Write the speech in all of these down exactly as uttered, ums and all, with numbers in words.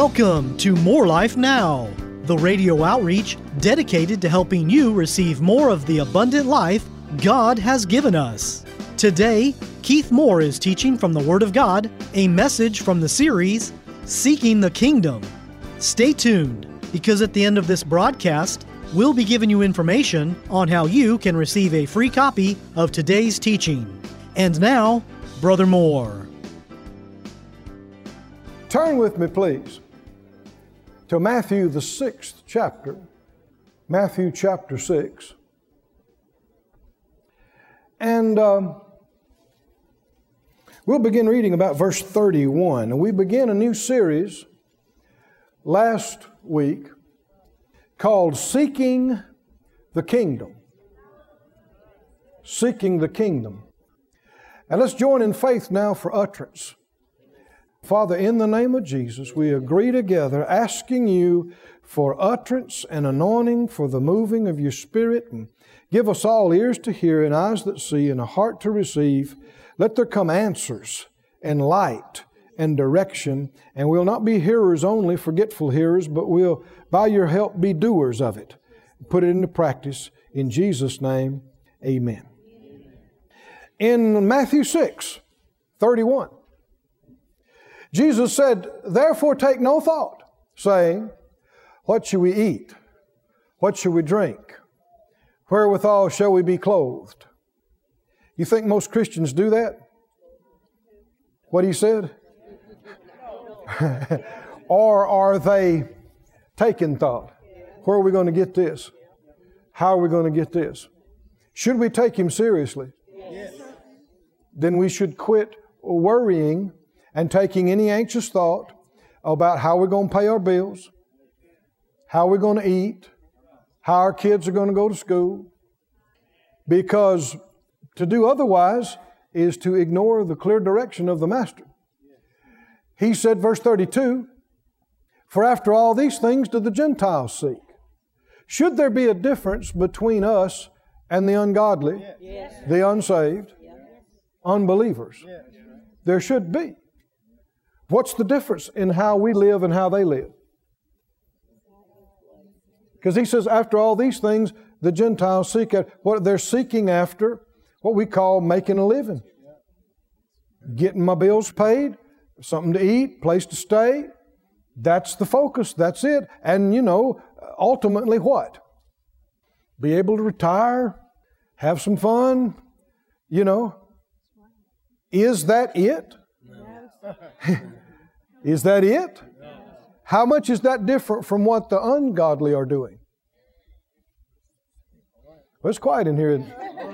Welcome to More Life Now, the radio outreach dedicated to helping you receive more of the abundant life God has given us. Today, Keith Moore is teaching from the Word of God, a message from the series, Seeking the Kingdom. Stay tuned, because at the end of this broadcast, we'll be giving you information on how you can receive a free copy of today's teaching. And now, Brother Moore. Turn with me, please, to Matthew, the sixth chapter. Matthew chapter six. And um, we'll begin reading about verse thirty-one. And we began a new series last week called Seeking the Kingdom. Seeking the Kingdom. And let's join in faith now for utterance. Father, in the name of Jesus, we agree together asking you for utterance and anointing for the moving of your Spirit, and give us all ears to hear and eyes that see and a heart to receive. Let there come answers and light and direction, and we'll not be hearers only, forgetful hearers, but we'll, by your help, be doers of it. Put it into practice. In Jesus' name, amen. In Matthew six, thirty-one, Jesus said, "Therefore take no thought, saying, what shall we eat? What shall we drink? Wherewithal shall we be clothed?" You think most Christians do that? What he said? Or are they taking thought? Where are we going to get this? How are we going to get this? Should we take him seriously? Yes. Then we should quit worrying and taking any anxious thought about how we're going to pay our bills, how we're going to eat, how our kids are going to go to school. Because to do otherwise is to ignore the clear direction of the Master. He said, verse thirty-two, "For after all these things do the Gentiles seek." Should there be a difference between us and the ungodly, yes. the unsaved, yes. unbelievers? Yes. There should be. What's the difference in how we live and how they live? Because he says, after all these things, the Gentiles seek after, what they're seeking after, what we call making a living. Getting my bills paid, something to eat, place to stay. That's the focus. That's it. And, you know, ultimately what? Be able to retire, have some fun, you know. Is that it? Is that it? How much is that different from what the ungodly are doing? Well, it's quiet in here.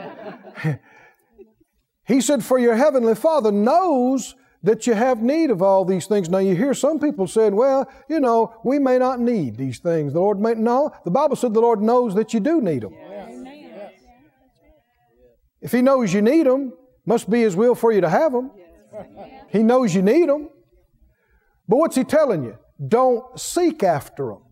He said, "For your heavenly Father knows that you have need of all these things." Now you hear some people saying, well, you know, we may not need these things. The Lord may, no, the Bible said the Lord knows that you do need them. Yes. If He knows you need them, must be His will for you to have them. He knows you need them. But what's He telling you? Don't seek after them.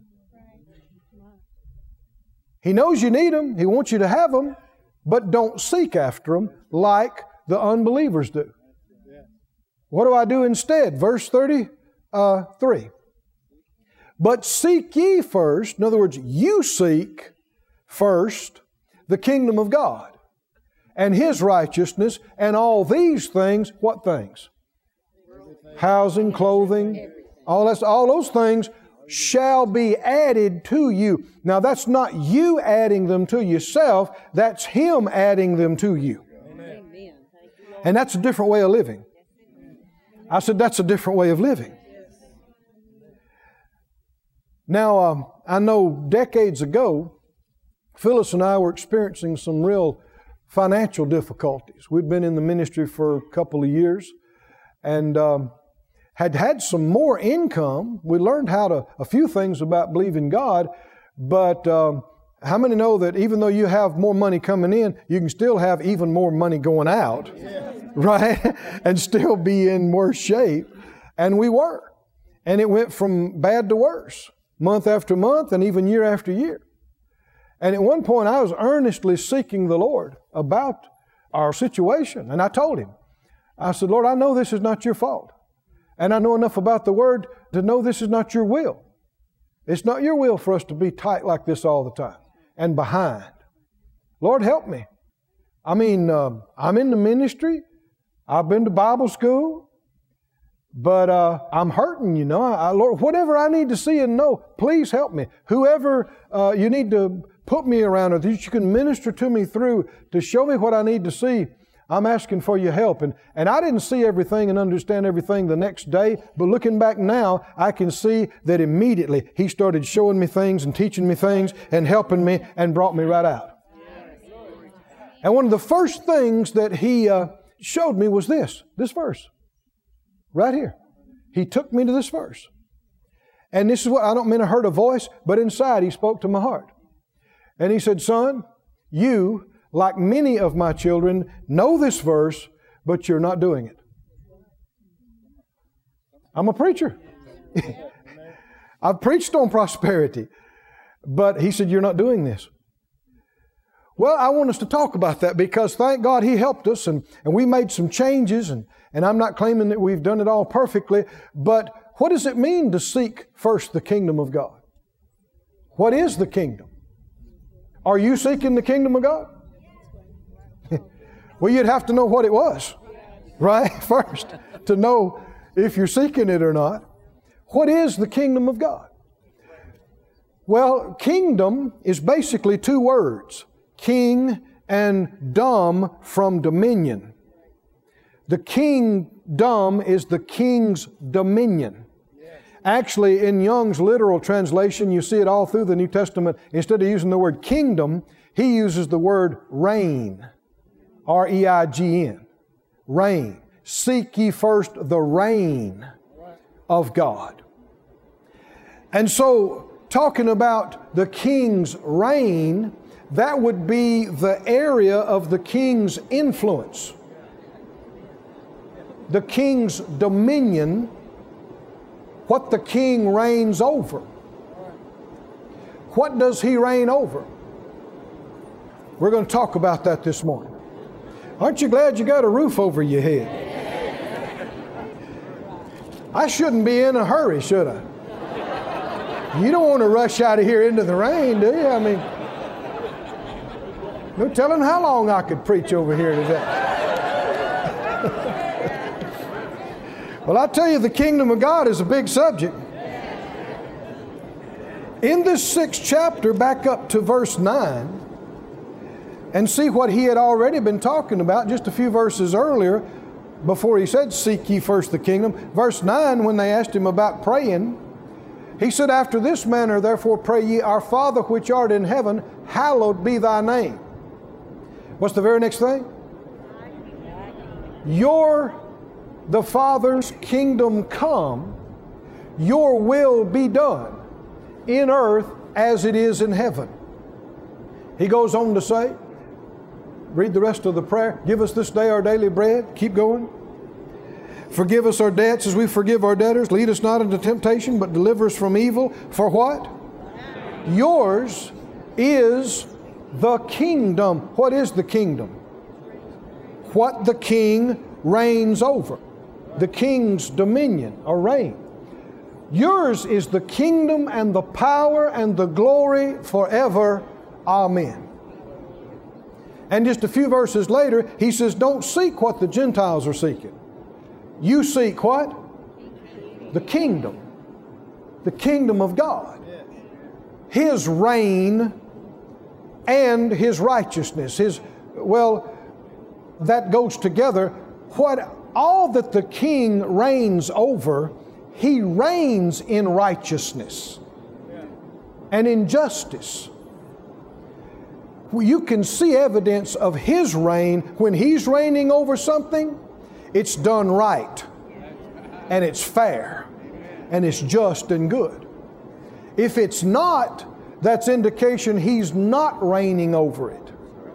He knows you need them. He wants you to have them. But don't seek after them like the unbelievers do. What do I do instead? Verse thirty-three. "But seek ye first," in other words, you seek first the kingdom of God and His righteousness, and all these things, what things? Housing, clothing, all that's, all those things shall be added to you. Now that's not you adding them to yourself, that's Him adding them to you. Amen. And that's a different way of living. I said that's a different way of living. Now, um, I know decades ago, Phyllis and I were experiencing some real financial difficulties. We'd been in the ministry for a couple of years and um, had had some more income. We learned how to, a few things about believing God, but um, how many know that even though you have more money coming in, you can still have even more money going out, yeah. right? And still be in worse shape. And we were. And it went from bad to worse, month after month and even year after year. And at one point I was earnestly seeking the Lord about our situation. And I told Him, I said, "Lord, I know this is not your fault. And I know enough about the Word to know this is not your will. It's not your will for us to be tight like this all the time and behind. Lord, help me. I mean, uh, I'm in the ministry. I've been to Bible school. But uh, I'm hurting, you know. I, Lord, whatever I need to see and know, please help me. Whoever uh, you need to put me around or that you can minister to me through to show me what I need to see, I'm asking for your help. And, and I didn't see everything and understand everything the next day, but looking back now, I can see that immediately He started showing me things and teaching me things and helping me and brought me right out. And one of the first things that He uh, showed me was this, this verse. Right here. He took me to this verse. And this is what, I don't mean I heard a voice, but inside He spoke to my heart. And He said, son, you, like many of my children, know this verse, but you're not doing it. I'm a preacher. I've preached on prosperity. But He said, you're not doing this. Well, I want us to talk about that because thank God He helped us and, and we made some changes and, and I'm not claiming that we've done it all perfectly, but what does it mean to seek first the kingdom of God? What is the kingdom? Are you seeking the kingdom of God? Well, you'd have to know what it was, right? First, to know if you're seeking it or not. What is the kingdom of God? Well, kingdom is basically two words. King and dom from dominion. The kingdom is the king's dominion. Actually, in Young's literal translation, you see it all through the New Testament. Instead of using the word kingdom, he uses the word reign. R E I G N. Reign. Seek ye first the reign of God. And so, talking about the king's reign, that would be the area of the king's influence. The king's dominion, what the king reigns over. What does he reign over? We're going to talk about that this morning. Aren't you glad you got a roof over your head? I shouldn't be in a hurry, should I? You don't want to rush out of here into the rain, do you? I mean, no telling how long I could preach over here today. Well, I tell you, the kingdom of God is a big subject. In this sixth chapter, back up to verse nine, and see what he had already been talking about just a few verses earlier before he said, seek ye first the kingdom. Verse nine, when they asked him about praying, he said, after this manner, therefore pray ye, our Father which art in heaven, hallowed be thy name. What's the very next thing? Your, the Father's kingdom come, your will be done in earth as it is in heaven. He goes on to say, read the rest of the prayer, give us this day our daily bread. Keep going. Forgive us our debts as we forgive our debtors. Lead us not into temptation, but deliver us from evil. For what? Yours is the kingdom. What is the kingdom? What the king reigns over. The king's dominion or reign. Yours is the kingdom and the power and the glory forever. Amen. And just a few verses later, he says, don't seek what the Gentiles are seeking. You seek what? The kingdom. The kingdom of God. His reign and His righteousness. His, well, that goes together. What all that the king reigns over, he reigns in righteousness and in justice. You can see evidence of his reign when he's reigning over something. It's done right, and it's fair, and it's just and good. If it's not, that's indication he's not reigning over it.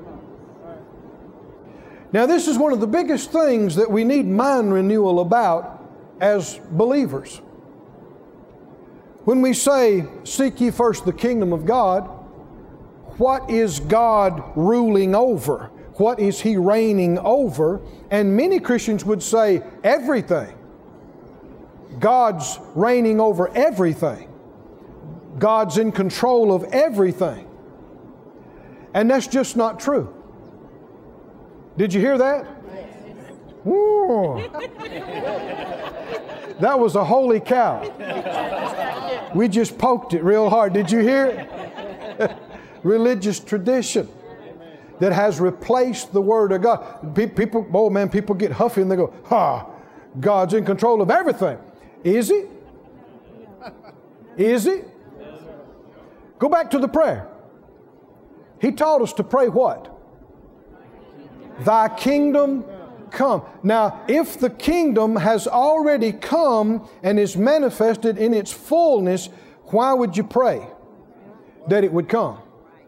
Now, this is one of the biggest things that we need mind renewal about as believers. When we say, seek ye first the kingdom of God, what is God ruling over? What is He reigning over? And many Christians would say, everything. God's reigning over everything. God's in control of everything. And that's just not true. Did you hear that? Whoa. That was a holy cow. We just poked it real hard. Did you hear it? Religious tradition that has replaced the Word of God. People, oh man, people get huffy and they go, ha, God's in control of everything. Is He? Is He? Go back to the prayer. He taught us to pray what? Thy kingdom come. Now, if the kingdom has already come and is manifested in its fullness, why would you pray that it would come?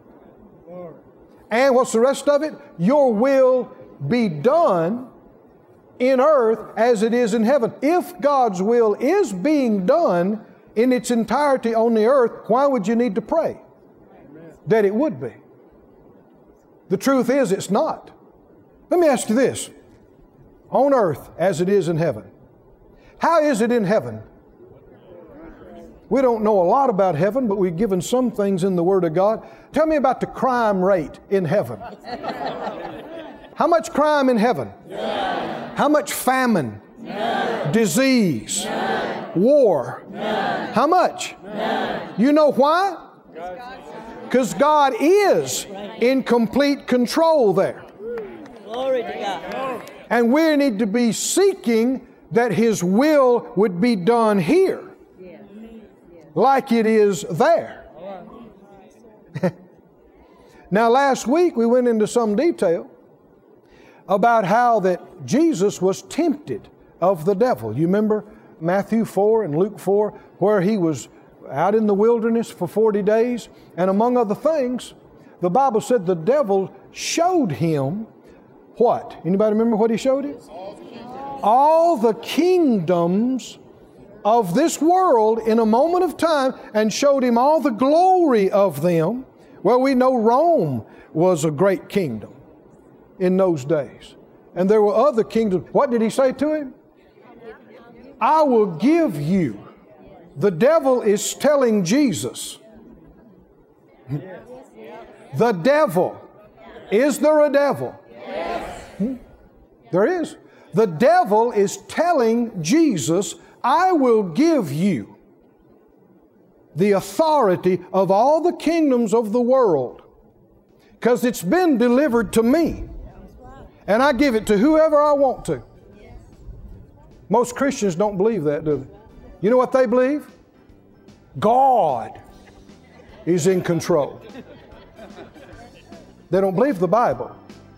And what's the rest of it? Your will be done in earth as it is in heaven. If God's will is being done in its entirety on the earth, why would you need to pray that it would be? The truth is, it's not. Let me ask you this. On earth as it is in heaven. How is it in heaven? We don't know a lot about heaven, but we've given some things in the Word of God. Tell me about the crime rate in heaven. How much crime in heaven? None. How much famine? None. Disease? None. War? None. How much? None. You know why? Because God is in complete control there. Glory to God. And we need to be seeking that His will would be done here like it is there. Now, last week we went into some detail about how that Jesus was tempted of the devil. You remember Matthew four and Luke four, where He was out in the wilderness for forty days, and among other things, the Bible said the devil showed Him what? Anybody remember what He showed Him? All the kingdoms of this world in a moment of time, and showed Him all the glory of them. Well, we know Rome was a great kingdom in those days. And there were other kingdoms. What did He say to him? I will give you. The devil is telling Jesus. The devil. Is there a devil? Hmm? There is. The devil is telling Jesus, I will give you the authority of all the kingdoms of the world, because it's been delivered to me, and I give it to whoever I want to. Most Christians don't believe that, do they? You know what they believe? God is in control. They don't believe the Bible.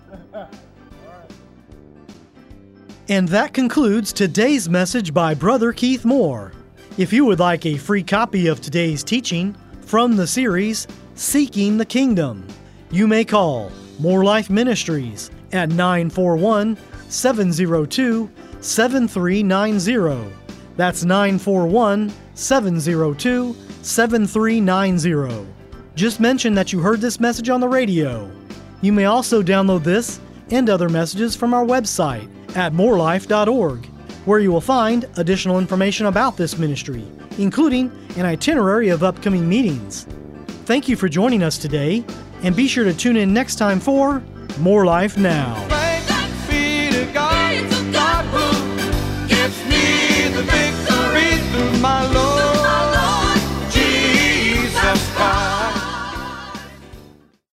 And that concludes today's message by Brother Keith Moore. If you would like a free copy of today's teaching from the series Seeking the Kingdom, you may call More Life Ministries at nine four one, seven zero two, seven three nine zero. That's nine four one, seven zero two, seven three nine zero. Just mention that you heard this message on the radio. You may also download this and other messages from our website at more life dot org, where you will find additional information about this ministry, including an itinerary of upcoming meetings. Thank you for joining us today, and be sure to tune in next time for More Life Now.